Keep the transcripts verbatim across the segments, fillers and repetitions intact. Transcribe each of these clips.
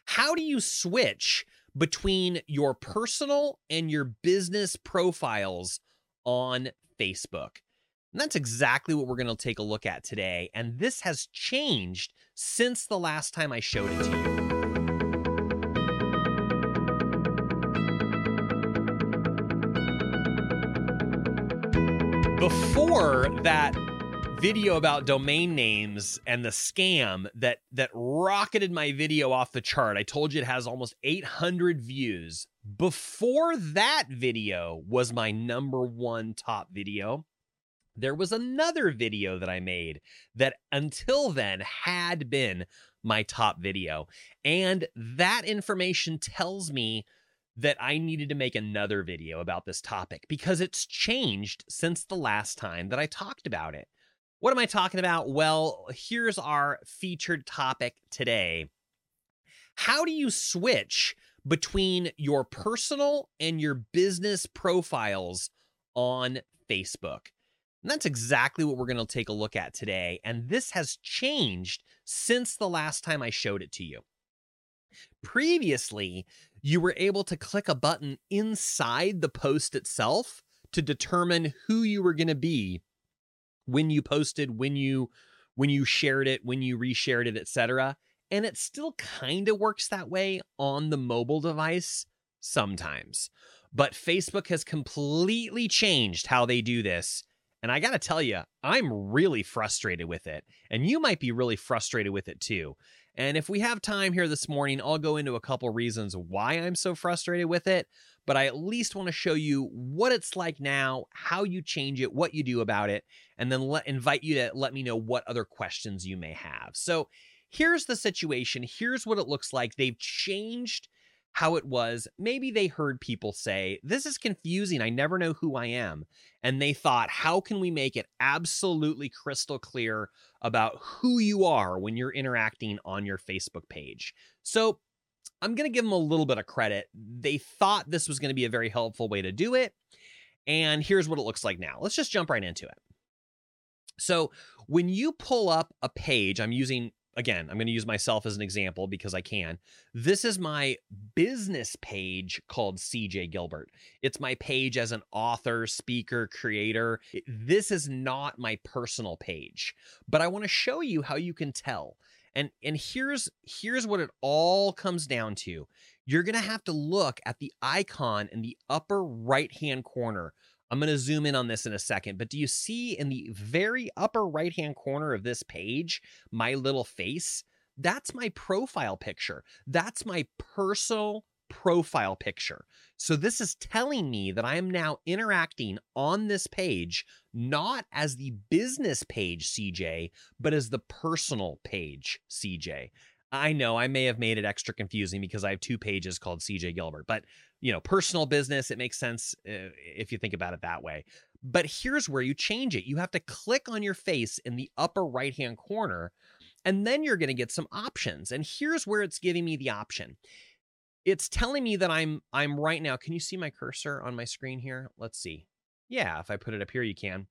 How do you switch between your personal and your business profiles on Facebook? And that's exactly what we're going to take a look at today. And this has changed since the last time I showed it to you. Before that video about domain names and the scam that that rocketed my video off the chart, I told you it has almost eight hundred views. Before that video was my number one top video, there was another video that I made that until then had been my top video. And that information tells me that I needed to make another video about this topic because it's changed since the last time that I talked about it. What am I talking about? Well, here's our featured topic today. How do you switch between your personal and your business profiles on Facebook? And that's exactly what we're going to take a look at today. And this has changed since the last time I showed it to you. Previously, you were able to click a button inside the post itself to determine who you were going to be when you posted, when you when you shared it, when you reshared it, et cetera. And it still kind of works that way on the mobile device sometimes. But Facebook has completely changed how they do this. And I got to tell you, I'm really frustrated with it. And you might be really frustrated with it too. And if we have time here this morning, I'll go into a couple reasons why I'm so frustrated with it. But I at least want to show you what it's like now, how you change it, what you do about it, and then let, invite you to let me know what other questions you may have. So here's the situation. Here's what it looks like. They've changed how it was. Maybe they heard people say, this is confusing. I never know who I am. And they thought, how can we make it absolutely crystal clear about who you are when you're interacting on your Facebook page? So I'm going to give them a little bit of credit. They thought this was going to be a very helpful way to do it. And here's what it looks like now. Let's just jump right into it. So when you pull up a page, I'm using, again, I'm going to use myself as an example because I can. This is my business page called C J Gilbert. It's my page as an author, speaker, creator. This is not my personal page, but I want to show you how you can tell. And, and here's, here's what it all comes down to. You're going to have to look at the icon in the upper right-hand corner. I'm going to zoom in on this in a second, but do you see in the very upper right-hand corner of this page, my little face? That's my profile picture. That's my personal profile picture. So this is telling me that I am now interacting on this page, not as the business page C J, but as the personal page C J. I know I may have made it extra confusing because I have two pages called C J Gilbert, but you know, personal business, it makes sense uh, if you think about it that way. But here's where you change it. You have to click on your face in the upper right-hand corner, and then you're going to get some options. And here's where it's giving me the option. It's telling me that I'm I'm right now. Can you see my cursor on my screen here? Let's see. Yeah, if I put it up here, you can.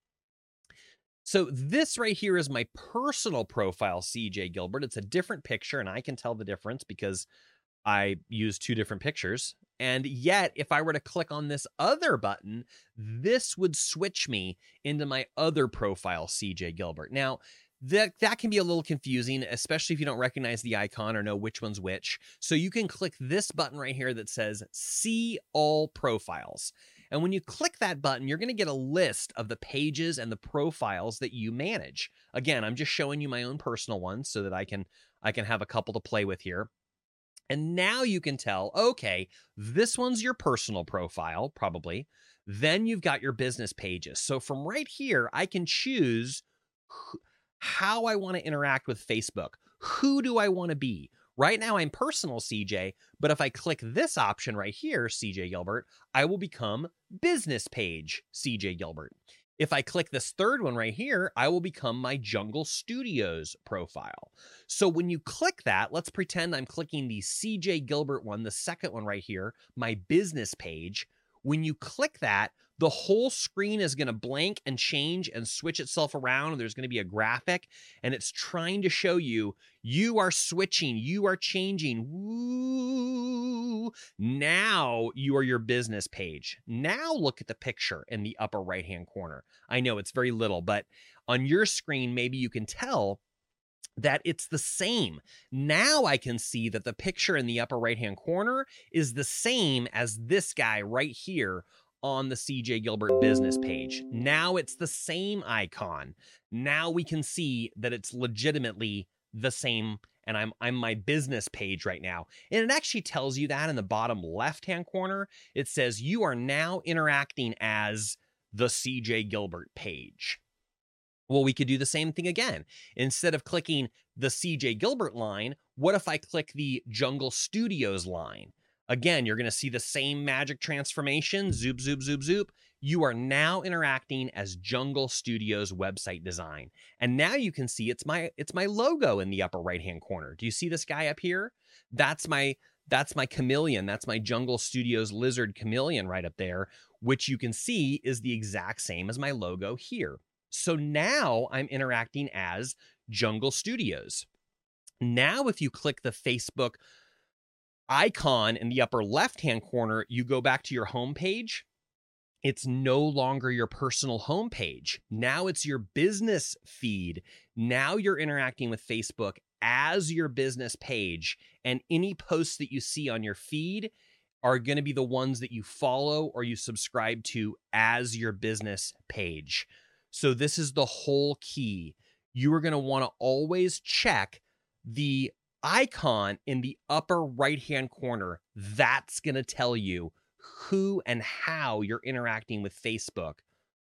So this right here is my personal profile, C J Gilbert. It's a different picture, and I can tell the difference because I use two different pictures. And yet, if I were to click on this other button, this would switch me into my other profile, C J Gilbert. Now, that, that can be a little confusing, especially if you don't recognize the icon or know which one's which. So you can click this button right here that says See All Profiles. And when you click that button, you're going to get a list of the pages and the profiles that you manage. Again, I'm just showing you my own personal ones so that I can, I can have a couple to play with here. And now you can tell, okay, this one's your personal profile, probably. Then you've got your business pages. So from right here, I can choose how I want to interact with Facebook. Who do I want to be? Right now, I'm personal C J, but if I click this option right here, C J Gilbert, I will become business page C J Gilbert. If I click this third one right here, I will become my Jungle Studios profile. So when you click that, let's pretend I'm clicking the C J Gilbert one, the second one right here, my business page. When you click that, the whole screen is going to blank and change and switch itself around. And there's going to be a graphic, and it's trying to show you, you are switching, you are changing. Now you are your business page. Now look at the picture in the upper right-hand corner. I know it's very little, but on your screen, maybe you can tell that it's the same. Now I can see that the picture in the upper right-hand corner is the same as this guy right here on the C J Gilbert business page. Now it's the same icon. Now we can see that it's legitimately the same, and I'm I'm my business page right now. And it actually tells you that in the bottom left-hand corner. It says you are now interacting as the C J Gilbert page. Well, we could do the same thing again. Instead of clicking the C J Gilbert line, what if I click the Jungle Studios line? Again, you're going to see the same magic transformation, zoop, zoop, zoop, zoop. You are now interacting as Jungle Studios website design. And now you can see it's my it's my logo in the upper right-hand corner. Do you see this guy up here? That's my that's my chameleon. That's my Jungle Studios lizard chameleon right up there, which you can see is the exact same as my logo here. So now I'm interacting as Jungle Studios. Now, if you click the Facebook icon in the upper left-hand corner, you go back to your home page. It's no longer your personal home page. Now it's your business feed. Now you're interacting with Facebook as your business page, and any posts that you see on your feed are going to be the ones that you follow or you subscribe to as your business page. So this is the whole key. You are going to want to always check the icon in the upper right-hand corner. That's going to tell you who and how you're interacting with Facebook,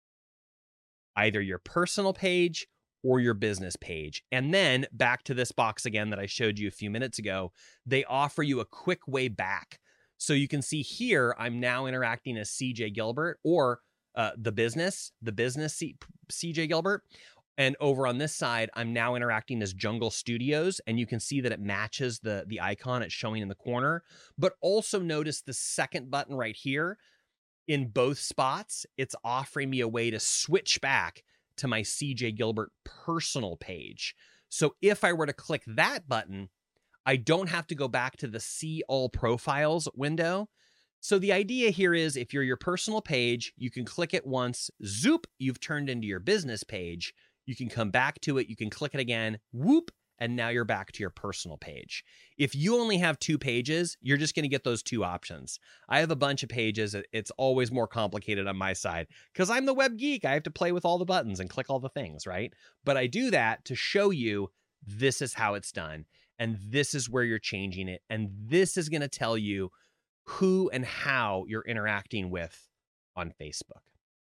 either your personal page or your business page. And then back to this box again that I showed you a few minutes ago, they offer you a quick way back. So you can see here, I'm now interacting as C J Gilbert, or uh, the business, the business C- CJ Gilbert. And over on this side, I'm now interacting as Jungle Studios, and you can see that it matches the, the icon it's showing in the corner. But also notice the second button right here. In both spots, it's offering me a way to switch back to my C J Gilbert personal page. So if I were to click that button, I don't have to go back to the See All Profiles window. So the idea here is if you're your personal page, you can click it once, zoop, you've turned into your business page. You can come back to it, you can click it again, whoop, and now you're back to your personal page. If you only have two pages, you're just going to get those two options. I have a bunch of pages. It's always more complicated on my side because I'm the web geek. I have to play with all the buttons and click all the things, right? But I do that to show you this is how it's done, and this is where you're changing it, and this is going to tell you who and how you're interacting with on Facebook.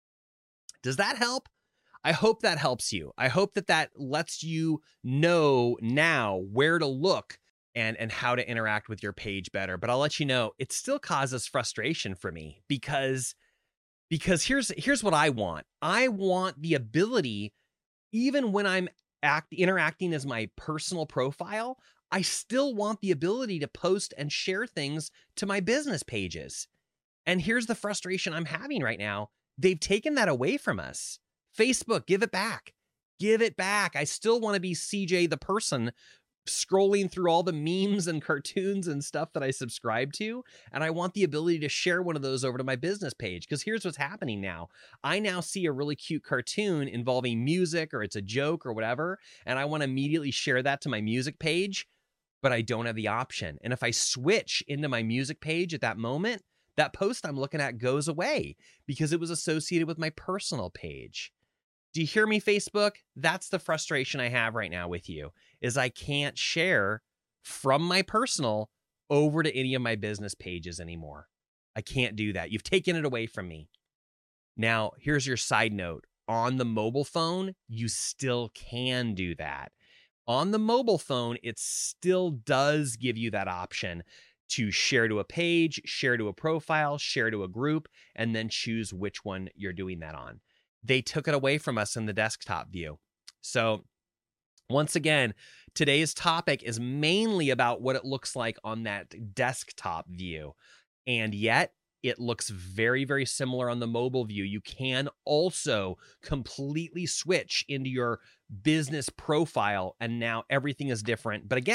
Does that help? I hope that helps you. I hope that that lets you know now where to look and, and how to interact with your page better. But I'll let you know, it still causes frustration for me because, because here's, here's what I want. I want the ability, even when I'm act, interacting as my personal profile, I still want the ability to post and share things to my business pages. And here's the frustration I'm having right now. They've taken that away from us. Facebook, give it back. Give it back. I still want to be C J the person scrolling through all the memes and cartoons and stuff that I subscribe to. And I want the ability to share one of those over to my business page. Because here's what's happening now. I now see a really cute cartoon involving music, or it's a joke or whatever, and I want to immediately share that to my music page, but I don't have the option. And if I switch into my music page at that moment, that post I'm looking at goes away because it was associated with my personal page. Do you hear me, Facebook? That's the frustration I have right now with you, is I can't share from my personal over to any of my business pages anymore. I can't do that. You've taken it away from me. Now, here's your side note. On the mobile phone, you still can do that. On the mobile phone, it still does give you that option to share to a page, share to a profile, share to a group, and then choose which one you're doing that on. They took it away from us in the desktop view. So once again, today's topic is mainly about what it looks like on that desktop view. And yet it looks very, very similar on the mobile view. You can also completely switch into your business profile, and now everything is different. But again,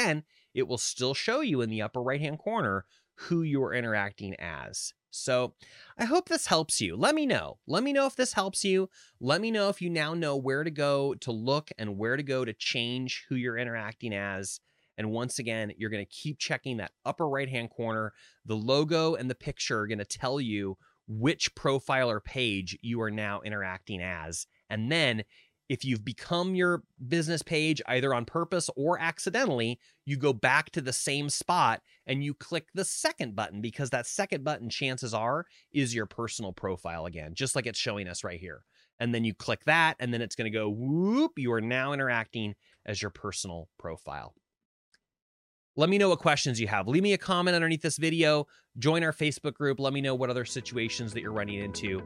it will still show you in the upper right-hand corner who you're interacting as. So I hope this helps you. Let me know. Let me know if this helps you. Let me know if you now know where to go to look and where to go to change who you're interacting as. And once again, you're going to keep checking that upper right-hand corner. The logo and the picture are going to tell you which profile or page you are now interacting as. And then if you've become your business page, either on purpose or accidentally, you go back to the same spot and you click the second button, because that second button, chances are, is your personal profile again, just like it's showing us right here. And then you click that, and then it's going to go, whoop, you are now interacting as your personal profile. Let me know what questions you have. Leave me a comment underneath this video. Join our Facebook group. Let me know what other situations that you're running into.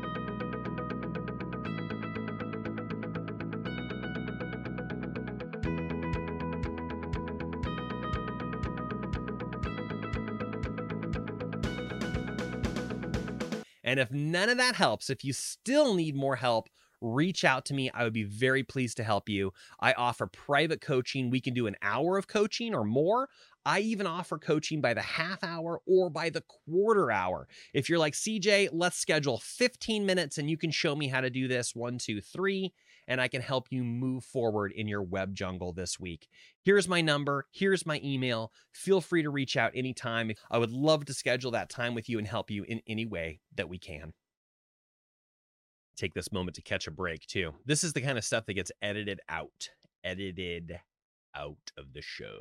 And if none of that helps, if you still need more help, reach out to me. I would be very pleased to help you. I offer private coaching. We can do an hour of coaching or more. I even offer coaching by the half hour or by the quarter hour. If you're like, C J, let's schedule fifteen minutes and you can show me how to do this, one, two, three, and I can help you move forward in your web jungle this week. Here's my number. Here's my email. Feel free to reach out anytime. I would love to schedule that time with you and help you in any way that we can. Take this moment to catch a break too. This is the kind of stuff that gets edited out, edited out of the show.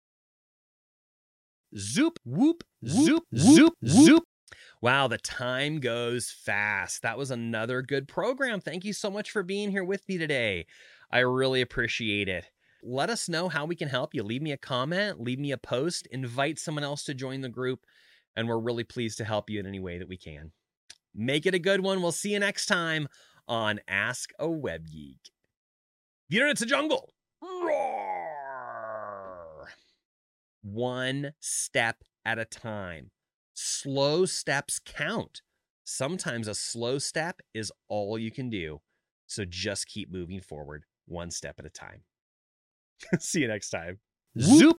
Zoop, whoop, zoop, zoop, zoop. Wow, the time goes fast. That was another good program. Thank you so much for being here with me today. I really appreciate it. Let us know how we can help you. Leave me a comment, leave me a post, invite someone else to join the group, and we're really pleased to help you in any way that we can. Make it a good one. We'll see you next time on Ask a Web Geek. The internet's a jungle. Roar. One step at a time. Slow steps count. Sometimes a slow step is all you can do. So just keep moving forward one step at a time. See you next time. Zoop.